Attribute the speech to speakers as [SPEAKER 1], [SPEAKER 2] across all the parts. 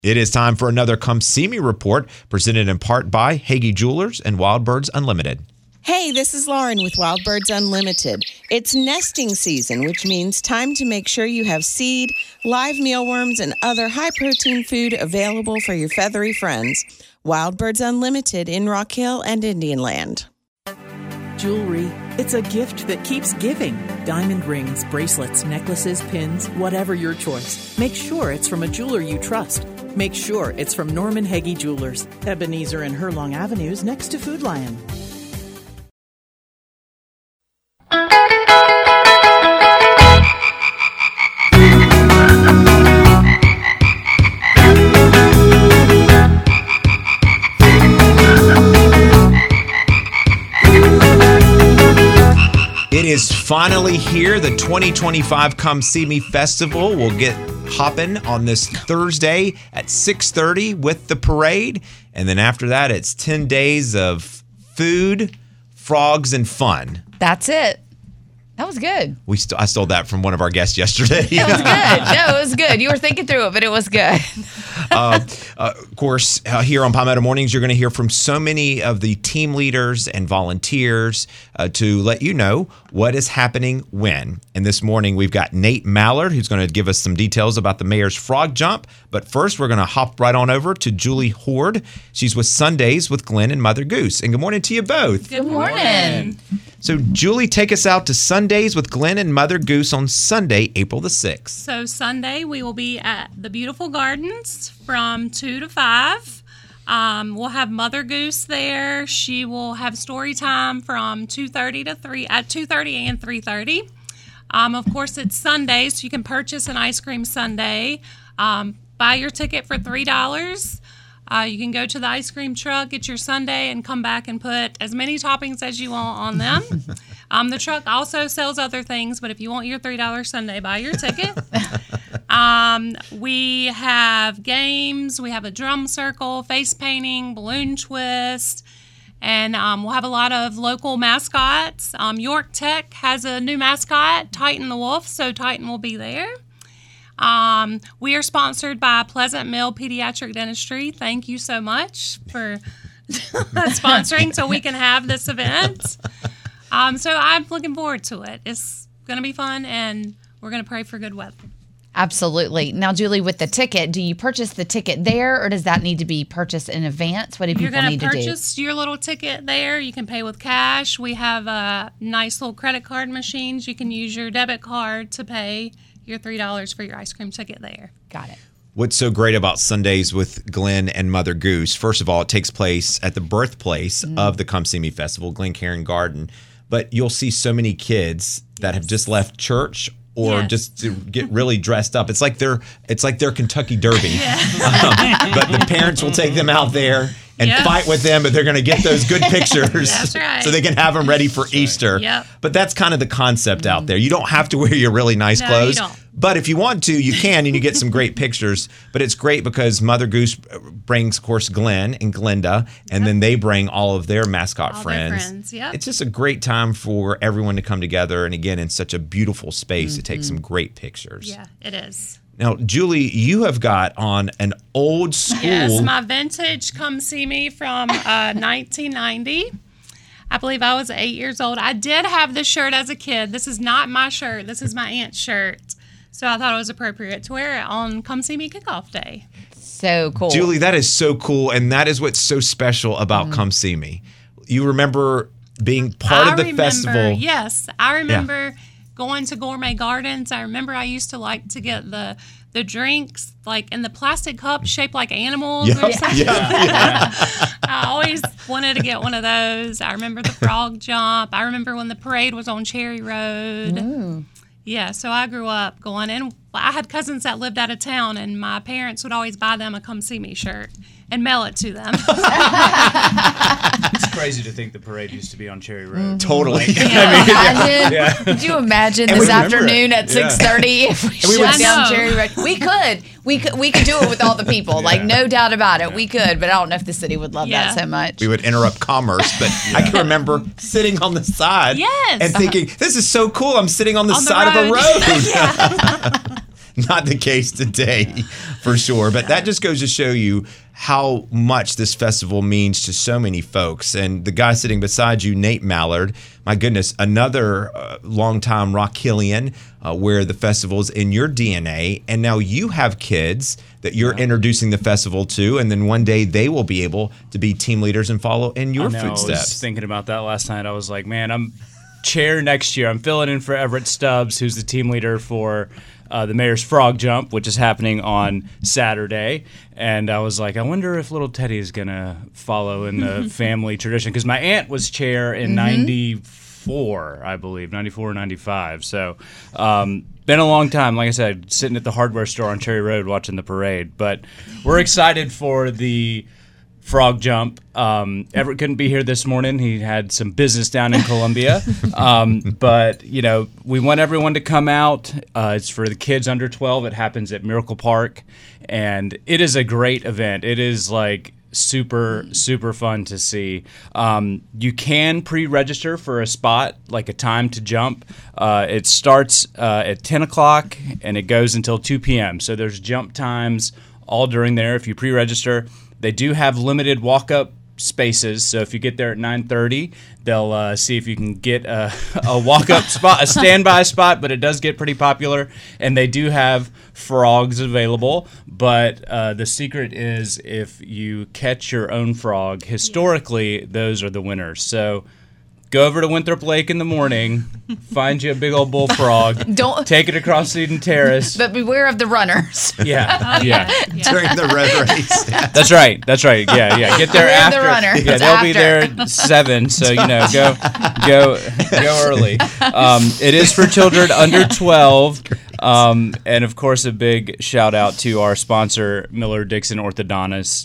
[SPEAKER 1] It is time for another Come See Me report, presented in part by Hagee Jewelers and Wild Birds Unlimited.
[SPEAKER 2] Hey, this is Lauren with Wild Birds Unlimited. It's nesting season, which means time to make sure you have seed, live mealworms, and other high-protein food available for your feathery friends. Wild Birds Unlimited in Rock Hill and Indian Land.
[SPEAKER 3] Jewelry, it's a gift that keeps giving. Diamond rings, bracelets, necklaces, pins, whatever your choice. Make sure it's from a jeweler you trust. Make sure it's from Norman Hagee Jewelers, Ebenezer and Herlong Avenues next to Food Lion.
[SPEAKER 1] It is finally here. The 2025 Come See Me Festival will get hopping on this Thursday at 6:30 with the parade. And then after that, it's 10 days of food, frogs, and fun.
[SPEAKER 4] That's it. That was good.
[SPEAKER 1] I stole that from one of our guests yesterday.
[SPEAKER 4] It was good. No, it was good. You were thinking through it, but it was good.
[SPEAKER 1] Of course, here on Palmetto Mornings, you're going to hear from so many of the team leaders and volunteers to let you know what is happening when. And this morning, we've got Nate Mallard, who's going to give us some details about the Mayor's Frog Jump. But first, we're going to hop right on over to Julie Horde. She's with Sundays with Glenn and Mother Goose. And good morning to you both.
[SPEAKER 4] Good morning.
[SPEAKER 1] So, Julie, take us out to Sundays with Glenn and Mother Goose on Sunday, April the 6th.
[SPEAKER 5] So, Sunday, we will be at the Beautiful Gardens from 2 to 5. We'll have Mother Goose there. She will have story time from 2:30 to 3 at 2:30 and 3:30. Of course, it's Sunday, so you can purchase an ice cream sundae. Buy your ticket for $3. You can go to the ice cream truck, get your sundae, and come back and put as many toppings as you want on them. The truck also sells other things, but if you want your $3 sundae, buy your ticket. We have games. We have a drum circle, face painting, balloon twist, and we'll have a lot of local mascots. York Tech has a new mascot, Titan the Wolf, so Titan will be there. We are sponsored by Pleasant Mill Pediatric Dentistry. Thank you so much for sponsoring so we can have this event. So I'm looking forward to it. It's going to be fun, and we're going to pray for good weather.
[SPEAKER 4] Absolutely. Now, Julie, with the ticket, do you purchase the ticket there, or does that need to be purchased in advance? What do people need to do?
[SPEAKER 5] You're going to purchase your little ticket there. You can pay with cash. We have nice little credit card machines. You can use your debit card to pay your $3 for your ice cream ticket there.
[SPEAKER 4] Got it.
[SPEAKER 1] What's so great about Sundays with Glenn and Mother Goose, first of all, it takes place at the birthplace of the Come See Me Festival, Glen Cairn Garden. But you'll see so many kids that have just left church or just to get really dressed up. It's like their Kentucky Derby. But the parents will take them out there and fight with them, but they're going to get those good pictures so they can have them ready for Easter. But that's kind of the concept out there. You don't have to wear your really nice clothes.
[SPEAKER 5] You don't.
[SPEAKER 1] But if you want to, you can, and you get some great pictures. But it's great because Mother Goose brings, of course, Glenn and Glenda, and then they bring all of their mascot friends. It's just a great time for everyone to come together, and again, in such a beautiful space to take some great pictures.
[SPEAKER 5] Yeah, it is.
[SPEAKER 1] Now, Julie, you have got on an old school.
[SPEAKER 5] Yes, my vintage Come See Me from 1990. I believe I was 8 years old. I did have this shirt as a kid. This is not my shirt. This is my aunt's shirt. So I thought it was appropriate to wear it on Come See Me Kickoff Day.
[SPEAKER 4] So cool.
[SPEAKER 1] Julie, that is so cool, and that is what's so special about Come See Me. You remember being part of the festival.
[SPEAKER 5] Yes, I remember going to Gourmet Gardens. I remember I used to like to get the drinks like in the plastic cups shaped like animals or something. I always wanted to get one of those. I remember the frog jump. I remember when the parade was on Cherry Road.
[SPEAKER 4] Ooh.
[SPEAKER 5] Yeah, so I grew up going in. I had cousins that lived out of town, and my parents would always buy them a Come See Me shirt and mail it to them.
[SPEAKER 6] It's crazy to think the parade used to be on Cherry Road.
[SPEAKER 1] Totally.
[SPEAKER 4] Could you imagine this afternoon at 6:30 if we shut down Cherry Road? We could. We could do it with all the people. Like, no doubt about it. We could, but I don't know if the city would love that so much.
[SPEAKER 1] We would interrupt commerce, but I can remember sitting on the side and thinking, this is so cool. I'm sitting on the side of a road. not the case today, for sure. But that just goes to show you how much this festival means to so many folks. And the guy sitting beside you, Nate Mallard, my goodness, another longtime Rock Hillian, where the festival's in your DNA. And now you have kids that you're introducing the festival to, and then one day they will be able to be team leaders and follow in your footsteps.
[SPEAKER 6] I was thinking about that last night. I was like, man, I'm chair next year. I'm filling in for Everett Stubbs, who's the team leader for the Mayor's Frog Jump, which is happening on Saturday. And I was like, I wonder if little Teddy is going to follow in the family tradition. Because my aunt was chair in 94, I believe, 94 or 95. So been a long time, like I said, sitting at the hardware store on Cherry Road watching the parade. But we're excited for the Frog Jump. Everett couldn't be here this morning. He had some business down in Columbia. But, you know, we want everyone to come out. It's for the kids under 12. It happens at Miracle Park. And it is a great event. It is like super fun to see. You can pre-register for a spot, like a time to jump. It starts at 10 o'clock and it goes until 2 p.m. So there's jump times all during there if you pre-register. They do have limited walk-up spaces, so if you get there at 9:30, they'll see if you can get a walk-up spot, a standby spot, but it does get pretty popular. And they do have frogs available, but the secret is if you catch your own frog, historically, those are the winners. So go over to Winthrop Lake in the morning, find you a big old bullfrog, take it across Eden Terrace.
[SPEAKER 4] But beware of the runners.
[SPEAKER 6] Yeah.
[SPEAKER 1] During the red race.
[SPEAKER 6] That's right. Yeah. Get there after.
[SPEAKER 4] The runner.
[SPEAKER 6] Yeah, they'll be there at 7, so go early. It is for children under 12. And of course, a big shout out to our sponsor, Miller Dixon Orthodontists.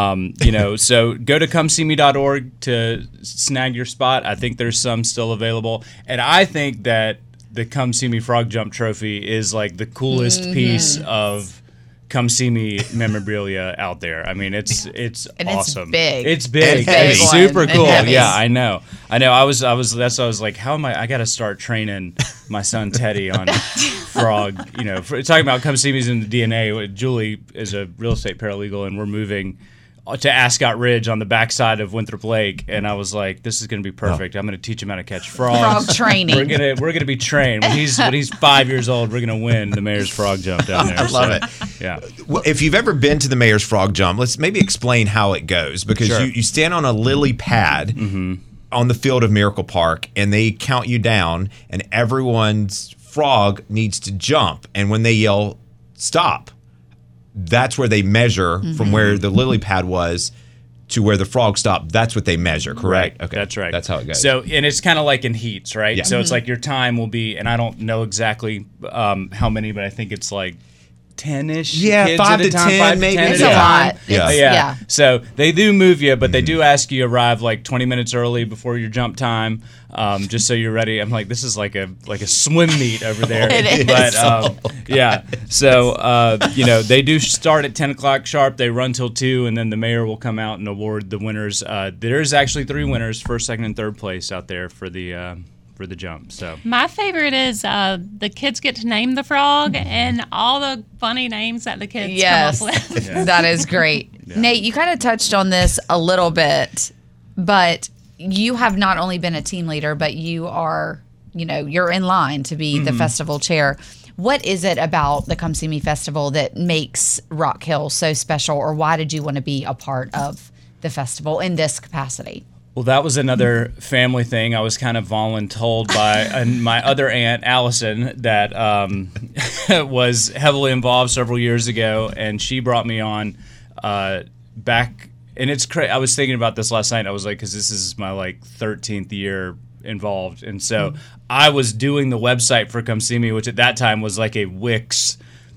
[SPEAKER 6] So go to comeseeme.org to snag your spot. I think there's some still available, and I think that the Come See Me Frog Jump Trophy is like the coolest piece of Come See Me memorabilia out there. I mean, it's awesome.
[SPEAKER 4] It's
[SPEAKER 6] big.
[SPEAKER 1] It's
[SPEAKER 6] super cool.
[SPEAKER 4] Heavy.
[SPEAKER 6] Yeah, I know. I was like, how am I got to start training my son Teddy on frog, talking about Come See Me's in the DNA. Julie is a real estate paralegal, and we're moving to Ascot Ridge on the backside of Winthrop Lake, and I was like, this is going to be perfect. I'm going to teach him how to catch frogs.
[SPEAKER 4] Frog training.
[SPEAKER 6] We're gonna be trained. When he's 5 years old, we're going to win the Mayor's Frog Jump down there.
[SPEAKER 1] I love it.
[SPEAKER 6] Yeah.
[SPEAKER 1] Well, if you've ever been to the Mayor's Frog Jump, let's maybe explain how it goes, because
[SPEAKER 6] Sure.
[SPEAKER 1] you stand on a lily pad on the field of Miracle Park, and they count you down, and everyone's frog needs to jump, and when they yell stop, that's where they measure from where the lily pad was to where the frog stopped. That's what they measure, correct?
[SPEAKER 6] Right.
[SPEAKER 1] Okay.
[SPEAKER 6] That's right.
[SPEAKER 1] That's how it goes.
[SPEAKER 6] So, and it's kind of like in heats, right?
[SPEAKER 1] Yeah.
[SPEAKER 6] So it's like your time will be, and I don't know exactly how many, but I think it's like 10-ish.
[SPEAKER 1] Yeah,
[SPEAKER 6] kids
[SPEAKER 1] 5
[SPEAKER 6] at a
[SPEAKER 1] to
[SPEAKER 6] time,
[SPEAKER 1] 10
[SPEAKER 6] 5 to
[SPEAKER 1] maybe.
[SPEAKER 6] 10
[SPEAKER 4] It's
[SPEAKER 6] at
[SPEAKER 4] a
[SPEAKER 6] time.
[SPEAKER 4] lot.
[SPEAKER 1] Yeah.
[SPEAKER 6] Yeah. So they do move you, but they do ask you arrive like 20 minutes early before your jump time, just so you're ready. I'm like, this is like a swim meet over there.
[SPEAKER 4] It is.
[SPEAKER 6] But yeah. So they do start at 10 o'clock sharp. They run till 2, and then the mayor will come out and award the winners. There's actually 3 winners, first, second, and third place out there for the jump. So
[SPEAKER 5] My favorite is the kids get to name the frog and all the funny names that the kids come up with.
[SPEAKER 4] That is great.
[SPEAKER 6] Yeah.
[SPEAKER 4] Nate, you kind of touched on this a little bit, but you have not only been a team leader, but you are, you're in line to be the festival chair. What is it about the Come See Me Festival that makes Rock Hill so special, or why did you want to be a part of the festival in this capacity?
[SPEAKER 6] Well, that was another family thing. I was kind of voluntold by my other aunt, Allison, that was heavily involved several years ago, and she brought me on back. And it's crazy. I was thinking about this last night. I was like, because this is my 13th year involved, and so I was doing the website for Come See Me, which at that time was like a Wix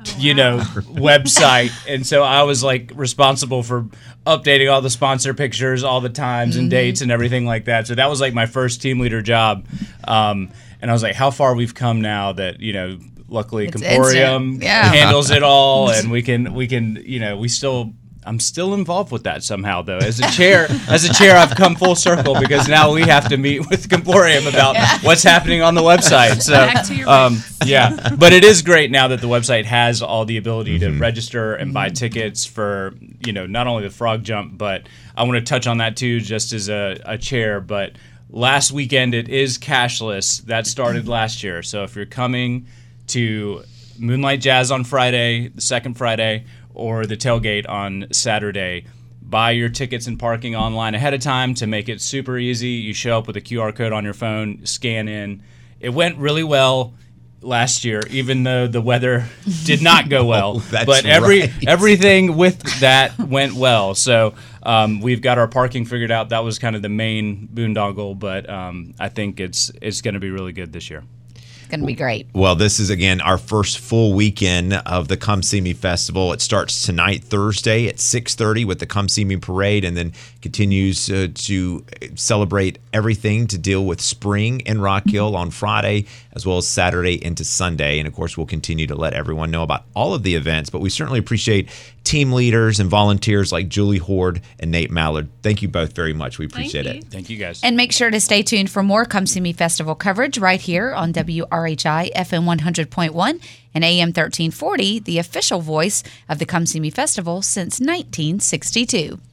[SPEAKER 6] website, and so I was responsible for updating all the sponsor pictures, all the times and dates and everything like that. So that was my first team leader job, and I was like, how far we've come now that luckily
[SPEAKER 4] It's
[SPEAKER 6] Comporium
[SPEAKER 4] instant. Yeah.
[SPEAKER 6] handles it all, and we still I'm still involved with that somehow, though. As a chair, I've come full circle because now we have to meet with Comporium about what's happening on the website. So,
[SPEAKER 5] Back to your roots.
[SPEAKER 6] yeah, but it is great now that the website has all the ability to register and buy tickets for, not only the Frog Jump, but I want to touch on that too, just as a chair. But last weekend it is cashless. That started last year. So if you're coming to Moonlight Jazz on Friday, the second Friday, or the tailgate on Saturday, buy your tickets and parking online ahead of time to make it super easy. You show up with a QR code on your phone, scan in. It went really well last year, even though the weather did not go well. But everything with that went well. So we've got our parking figured out. That was kind of the main boondoggle, but I think it's going to be really good this year.
[SPEAKER 4] Going to be great.
[SPEAKER 1] Well, this is, again, our first full weekend of the Come See Me Festival. It starts tonight, Thursday, at 6:30 with the Come See Me Parade, and then continues to celebrate everything to deal with spring in Rock Hill on Friday, as well as Saturday into Sunday. And, of course, we'll continue to let everyone know about all of the events, but we certainly appreciate team leaders and volunteers like Julie Horde and Nate Mallard. Thank you both very much. We appreciate it.
[SPEAKER 6] Thank you, guys.
[SPEAKER 4] And make sure to stay tuned for more Come See Me Festival coverage right here on WRHI FM 100.1 and AM 1340, the official voice of the Come See Me Festival since 1962.